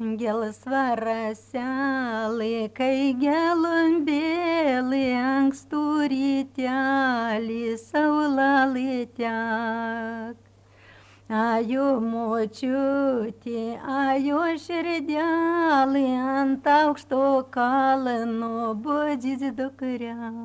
Gelsva raselė, kai gelumbėlė, ankstų rytelį, saulėlytek. Ajo močiutė, ajo širdelė, ant aukšto kalno budžys dukra.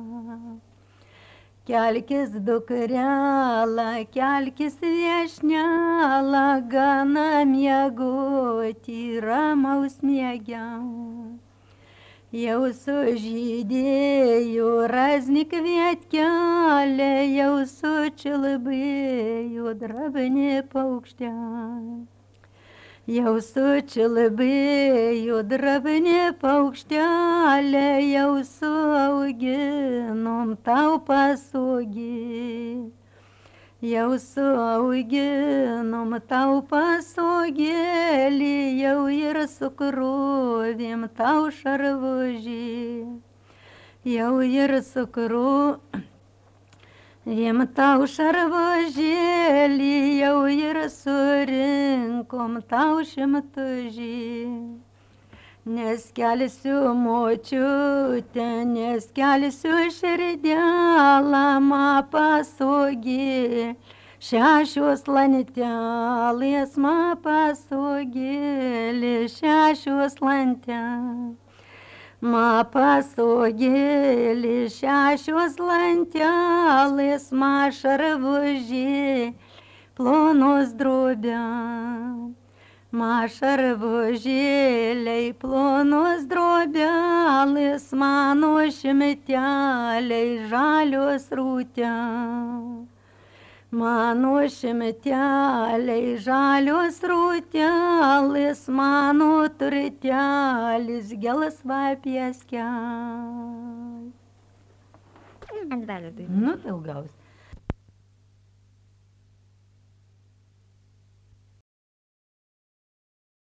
Kelkis dukrela, kelkis viešnela, gana miegoti ramaus miegiam. Jau sužydėjo raznik vietkelė, jau sučilbėjo drabinė paukštė. Jau sučilbėjo drabinė paukštelė, jau suauginom tau pasogį. Jau suauginom tau pasogėlį, jau ir sukrovėm tau šarvužį. Jau ir sukrovėm tau šarvužėlį, jau ir surinkom tau šimtužį. Neskelsiu močiutę, neskelsiu širdelę, ma pasogė. Šešios lantelės, ma pasogėlė, šešios lantelės. Ma pasogėlė, šešios lantelės, ma šarvužė, plonos drobės. Ma šarvužėliai, plonos drobelės, mano šimteliai, žalios rūtės. Mano šimteliai, žalios rūtelės, mano turtelis, gelsva pieskelė. Ant velio tai. Nu, tai gausi.